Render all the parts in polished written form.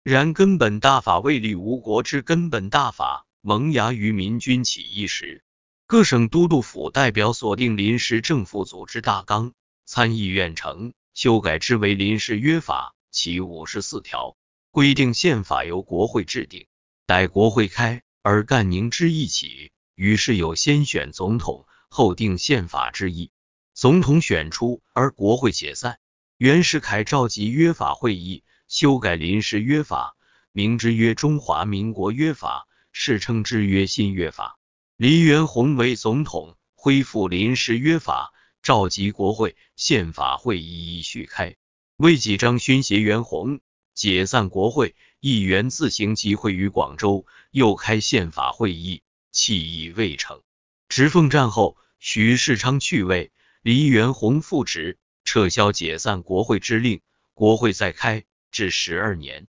然根本大法为立吴国之根本大法，萌芽于民军起义时，各省都督府代表所定临时政府组织大纲，参议院成，修改之为临时约法，其54条，规定宪法由国会制定，待国会开而干宁之意起，于是有先选总统，后定宪法之意。总统选出而国会解散。袁世凯召集约法会议，修改临时约法，名之曰中华民国约法，世称之曰新约法。黎元洪为总统，恢复临时约法，召集国会宪法会议一续开。魏济章勋胁元洪解散国会，议员自行集会于广州，又开宪法会议，弃议未成。直奉战后，徐世昌去位，黎元洪复职，撤销解散国会之令，国会再开，至12年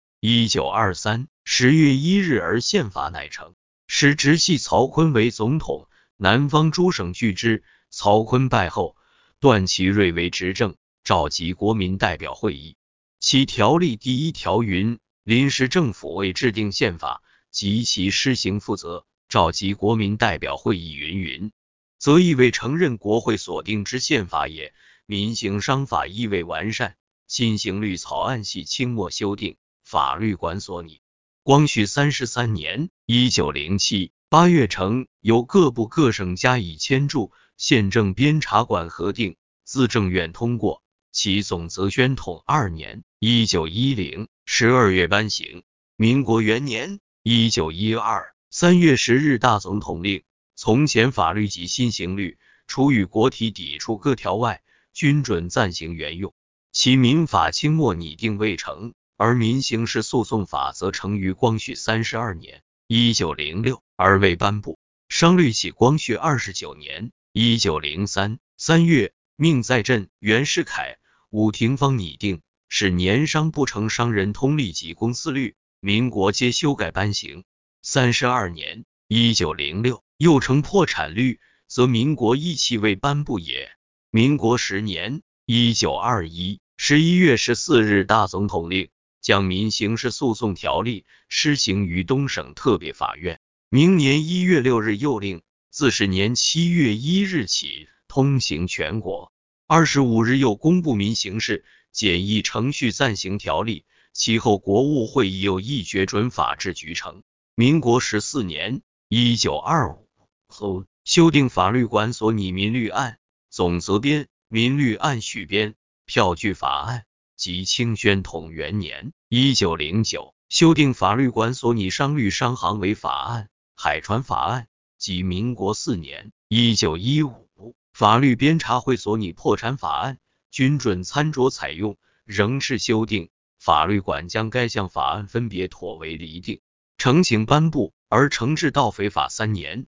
1923 10月1日而宪法乃成。时直系曹锟为总统，南方诸省拒之，曹锟败后，段祺瑞为执政，召集国民代表会议。其条例第1条云：临时政府为制定宪法及其施行负责，召集国民代表会议云，则亦为承认国会所定之宪法也。民刑商法亦未完善，新刑律草案系清末修订，法律管所拟。光绪33年1907 8月成，由各部各省加以签注，宪政编察馆核定，资政院通过，其总则宣统2年1910 12月颁行。民国元年1912 3月10日大总统令，从前法律及新刑律，除与国体抵触各条外，均准暂行原用。其民法清末拟定未成，而民刑事诉讼法则成于光绪32年1906，而未颁布。商律起光绪29年1903 3月，命在镇袁世凯、伍廷芳拟定，使年商不成商人通例及公司律，民国皆修改颁行。32年1906，又成破产律，则民国亦其未颁布也。民国10年1921 11月14日大总统令，将民刑事诉讼条例施行于东省特别法院。明年1月6日又令，自是年7月1日起通行全国。25日又公布民刑事简易程序暂行条例，其后国务会议又议决准法制局成。民国14年1925后修订法律管所拟民律案总则编、民律案续编、票据法案及清宣统元年1909修订法律管所拟商律商行为法案、海船法案及民国4年1915法律编察会所拟破产法案，均准参酌采用，仍是修订。法律管将该项法案分别妥为厘定，呈请颁布，而惩治盗匪法3年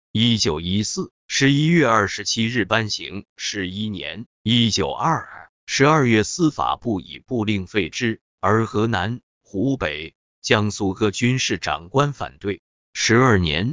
1914 11月27日颁行，11年1922 12月司法部以布令废之，而河南、湖北、江苏各军事长官反对。12年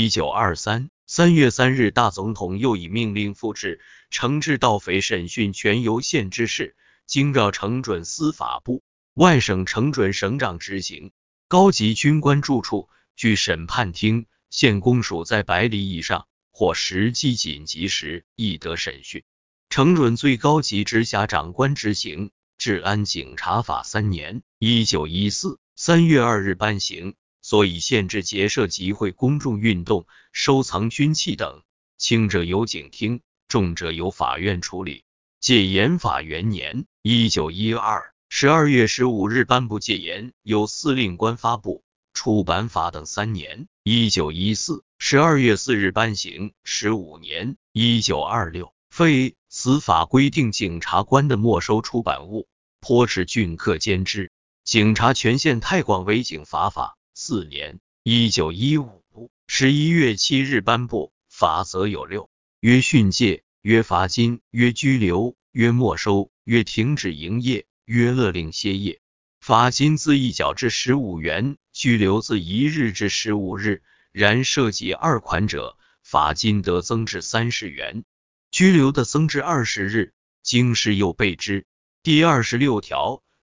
1923 3月3日大总统又以命令复制，惩治盗匪审讯全由县知事，经绕呈准司法部，外省呈准省长执行。高级军官住处据审判厅，县公署在100里以上，或时机紧急时亦得审讯。呈准最高级直辖长官执行。治安警察法3年1914 3月2日颁行，所以限制结社集会公众运动、收藏军器等，轻者由警厅，重者由法院处理。戒严法元年1912 12月15日颁布戒严，由司令官发布。出版法等3年1914 12月4日颁行。15年1926废。此法规定警察官的没收出版物，颇持郡客监之。警察权限太广为警罚法。4年1915 11月7日颁布。法则有6：约训诫，约罚金，约拘留，约没收，约停止营业，约勒令歇业。罚金自1角至15元，拘留自1日至15日，然涉及2款者，罚金得增至30元，拘留的增至20日，经事又备之。第26条，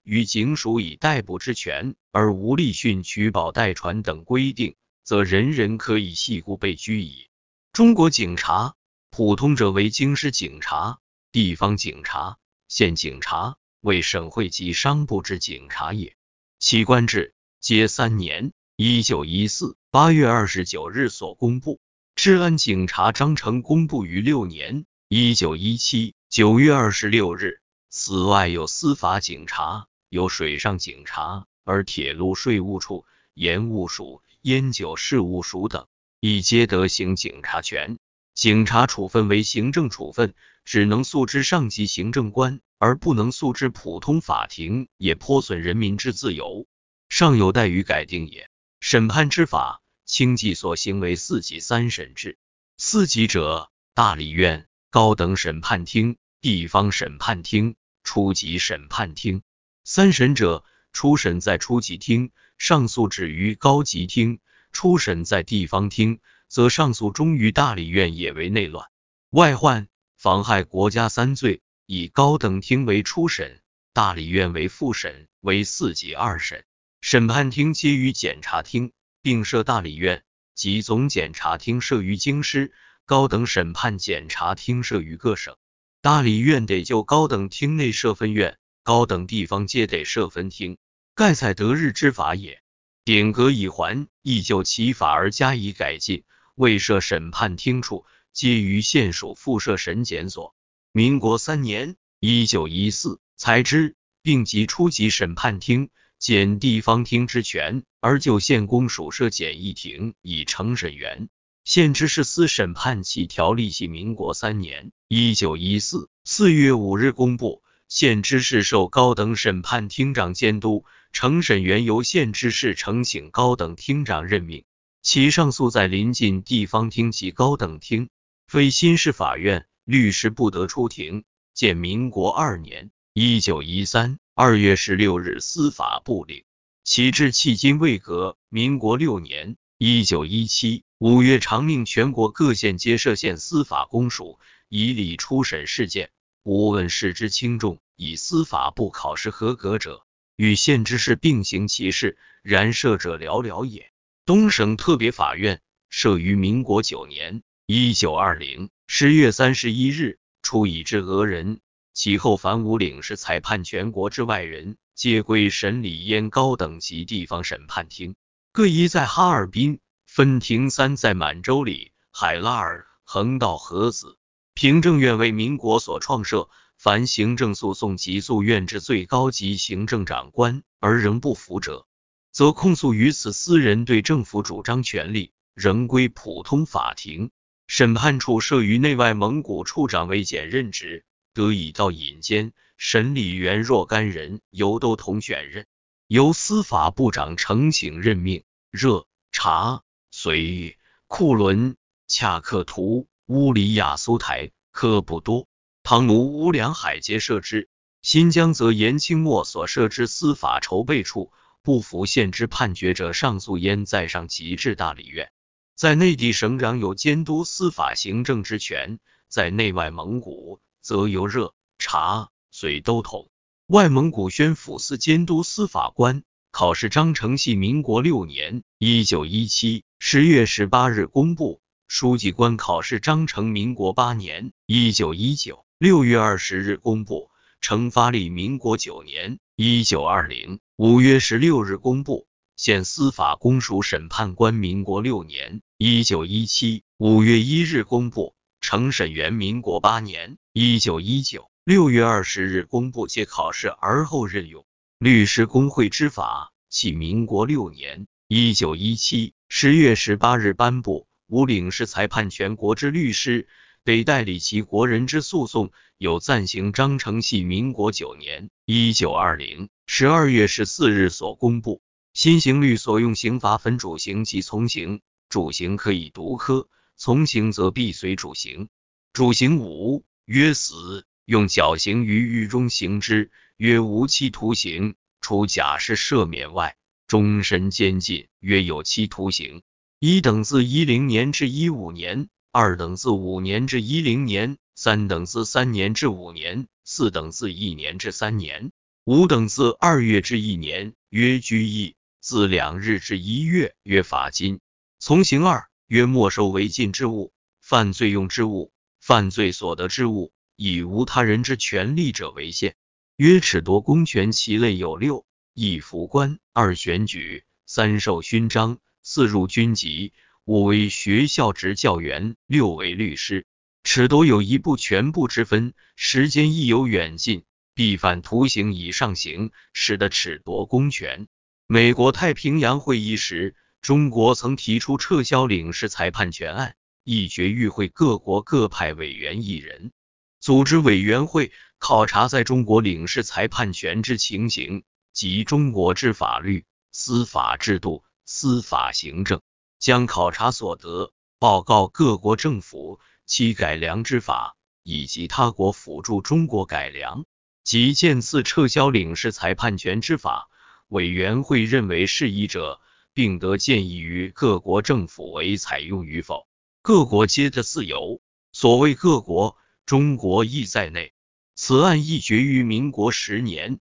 与警署以逮捕之权，而无立讯取保代传等规定，则人人可以系故被拘矣。中国警察，普通者为京师警察、地方警察、县警察，为省会及商部之警察也。其官制皆3年。1914 8月29日所公布。治安警察章程公布于6年。1917 9月26日。此外有司法警察，有水上警察，而铁路税务处、盐务署、烟酒事务署等亦皆得行警察权。警察处分为行政处分，只能诉之上级行政官，而不能诉之普通法庭，也颇损人民之自由，尚有待于改定也。审判之法，清纪所行为4级3审制。4级者，大理院、高等审判厅、地方审判厅、初级审判厅。3审者，初审在初级厅，上诉止于高级厅；初审在地方厅，则上诉终于大理院，也为内乱、外患、妨害国家3罪，以高等厅为初审，大理院为复审，为4级2审。审判厅皆于检察厅，并设大理院，及总检察厅设于京师，高等审判检察厅设于各省。大理院得就高等厅内设分院，高等地方皆得设分厅，盖采得日之法也。典革已还，亦就其法而加以改进，未设审判厅处，皆于县属附设审检所。民国3年1914裁之，并及初级审判厅、检地方厅之权，而就县公署设检议庭，以承审员。县知事司审判起条例系民国3年1914 4月5日公布。县知事受高等审判厅长监督，承审员由县知事呈请高等厅长任命，其上诉在临近地方厅及高等厅，非新式法院，律师不得出庭。见民国2年1913 2月16日司法部令。其至迄今未革。民国6年1917 5月常命全国各县皆设县司法公署，以理初审事件，无问事之轻重，以司法部考试合格者，与县知事并行其事，然设者寥寥也。东省特别法院设于民国9年1920 10月31日，初以治俄人，其后凡无领事裁判全国之外人，皆归审理燕高等级地方审判厅，各一在哈尔滨，分庭3在满洲里、海拉尔、横道河子。平政院为民国所创设，凡行政诉讼及诉愿至最高级行政长官而仍不服者，则控诉于此私人对政府主张权利，仍归普通法庭。审判处设于内外蒙古，处长为检任职，得以到引监。审理员若干人，由都统选任，由司法部长呈请任命。热、察、绥、库伦、恰克图、乌里雅苏台科不多，唐努乌梁海皆设之。新疆则严清末所设之司法筹备处，不服县之判决者，上诉焉在上及至大理院。在内地省长有监督司法行政之权，在内外蒙古则由热、察、绥都统。外蒙古宣抚司监督司法官。考试章程系民国6年1917 10月18日公布。书记官考试章程民国8年1919 6月20日公布。惩罚令民国9年1920 5月16日公布。县司法公署审判官民国6年1917 5月1日公布。承审员民国8年1919 6月20日公布，皆考试而后任用。律师工会之法系民国6年1917 10月18日颁布。无领事裁判全国之律师，得代理其国人之诉讼，有暂行章程系民国9年1920 12月14日所公布。新刑律所用刑罚分主刑及从刑，主刑可以独科，从刑则必随主刑。主刑5，曰死，用绞刑于狱中行之，曰无期徒刑，除假释赦免外，终身监禁，约有期徒刑。1等自10年至15年，2等自5年至10年，3等自3年至5年，4等自1年至3年。 吾等自2月至1年，约拘役；自2日至1月，约罚金。从刑2，约没收违禁之物、犯罪用之物、犯罪所得之物，以无他人之权利者为限。约褫夺公权其类有6： 1服官，2选举，3授勋章，4入军籍，5为学校执教员，6为律师。褫夺有一部全部之分，时间亦有远近，必犯徒刑以上刑，使得褫夺公权。美国太平洋会议时，中国曾提出撤销领事裁判权案，议决与会各国各派委员1人，组织委员会考察在中国领事裁判权之情形及中国之法律、司法制度、司法行政，将考察所得报告各国政府其改良之法，以及他国辅助中国改良及渐次撤销领事裁判权之法，委员会认为适宜者，并得建议于各国政府为采用与否。各国皆得自由，所谓各国，中国亦在内。此案议决于民国10年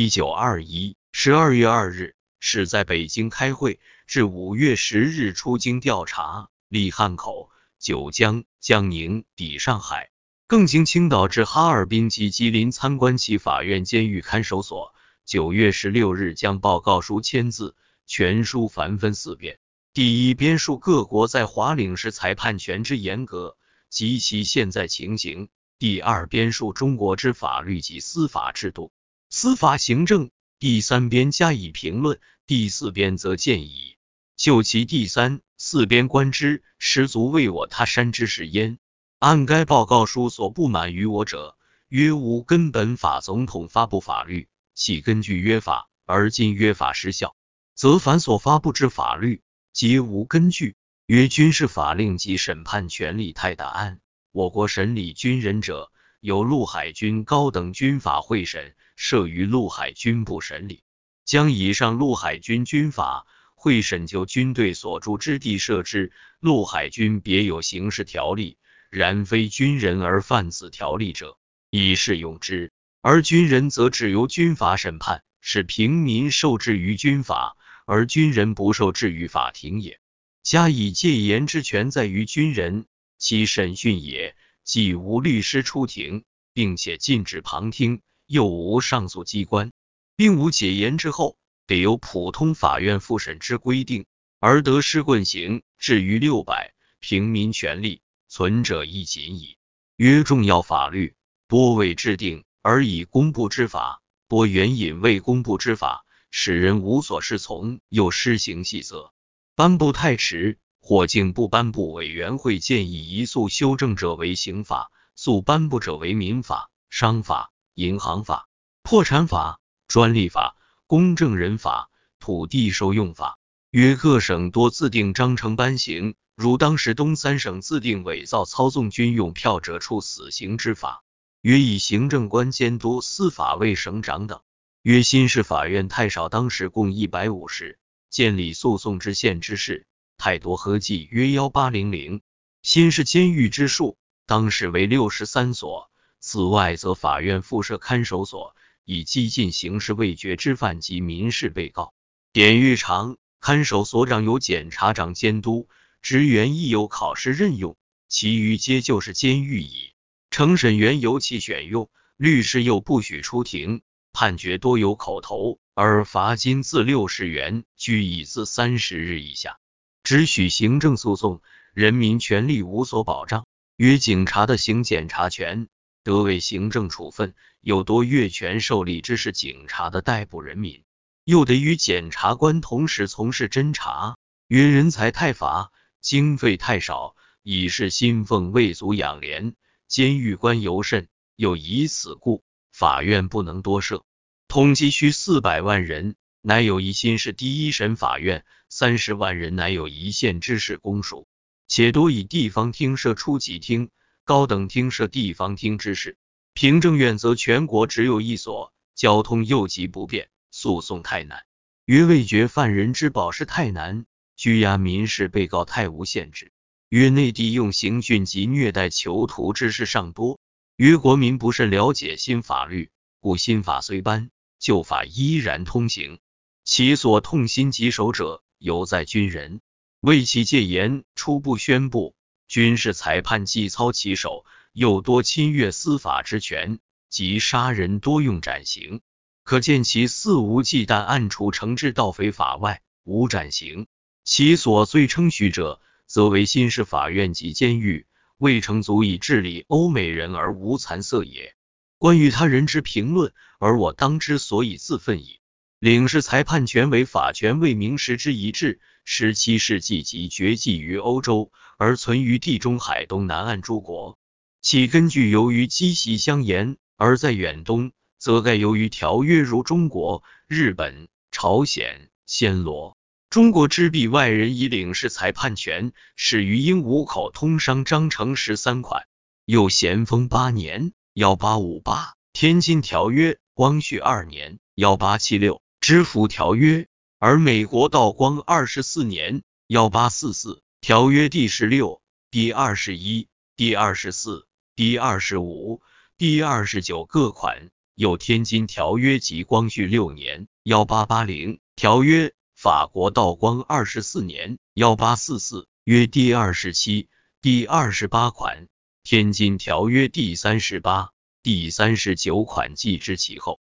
1921 12月2日，是在北京开会，至5月10日出京调查，历汉口、九江、江宁、抵上海，更经青岛至哈尔滨及吉林参观其法院监狱看守所。9月16日将报告书签字，全书凡分4编。第1编述各国在华领事裁判权之严格及其现在情形。第2编述中国之法律及司法制度、司法行政。第3编加以评论。第4编则建议就其第3、4编观之，实足为我他山之事焉。按该报告书所不满于我者，约无根本法总统发布法律，系根据约法而今约法失效，则凡所发布之法律皆无根据。约军事法令及审判权力太大案，我国审理军人者，由陆海军高等军法会审，设于陆海军部审理。将以上陆海军军法会审就军队所驻之地设置，陆海军别有刑事条例，然非军人而犯此条例者，以适用之；而军人则只由军法审判，使平民受制于军法，而军人不受制于法庭也。加以戒严之权在于军人，其审讯也既无律师出庭，并且禁止旁听，又无上诉机关，并无解严之后得由普通法院复审之规定，而得施棍刑至于600，平民权利存者亦仅矣。约重要法律多未制定而已公布之法，多援引未公布之法，使人无所适从，又施行细则颁布太迟，或竟不颁布。委员会建议移速修正者为刑法，速颁布者为民法、商法、银行法、破产法、专利法、公证人法、土地受用法。约各省多自定章程颁行，如当时东3省自定伪造操纵军用票者处死刑之法。约以行政官监督司法卫省长等。约新式法院太少，当时共150，建立诉讼之县之事太多，合计约1800。新式监狱之数当时为63所。此外则法院附设看守所，以激进刑事未决之犯及民事被告。典狱长、看守所长由检察长监督，职员亦有考试任用，其余皆就是监狱矣。承审员由其选用，律师又不许出庭，判决多有口头，而罚金自60元，拘役自30日以下。只许行政诉讼，人民权利无所保障。约警察的行检察权得为行政处分，有多越权受理之是警察的逮捕人民，又得与检察官同时从事侦查。约人才太乏，经费太少，已是薪俸未足养廉，监狱官尤甚，又以此故，法院不能多设。统计需400万人，乃有一新式第一审法院；30万人，乃有一县知事公署。且多以地方厅设初级厅，高等厅设地方厅之事。平政院则全国只有1所，交通又极不便，诉讼太难。约未决犯人之保释太难，拘押民事被告太无限制。约内地用刑讯及虐待囚徒之事尚多。约国民不甚了解新法律，故新法虽颁， 旧法依然通行。其所痛心疾首者，犹在军人。为其戒严，初不宣布，军事裁判既操其手，又多侵越司法之权，即杀人多用斩刑，可见其肆无忌惮按处惩治盗匪法外，无斩刑。其所罪称许者，则为新式法院及监狱，未成足以治理欧美人而无残色也。关于他人之评论，而我当之所以自愤矣。领事裁判权为法权未明时之一制，17世纪即绝迹于欧洲，而存于地中海东南岸诸国。其根据由于积习相沿，而在远东，则盖由于条约，如中国、日本、朝鲜、暹罗。中国之弊外人以领事裁判权，始于英五口通商章程13款。又咸丰8年1858天津条约，光绪2年1876知府条约，而美国道光24年1844条约第16、第21、第24、第25、第29各款。有天津条约及光绪6年1880条约，法国道光24年1844约第27、第28款。天津条约第38、第39款继之其后。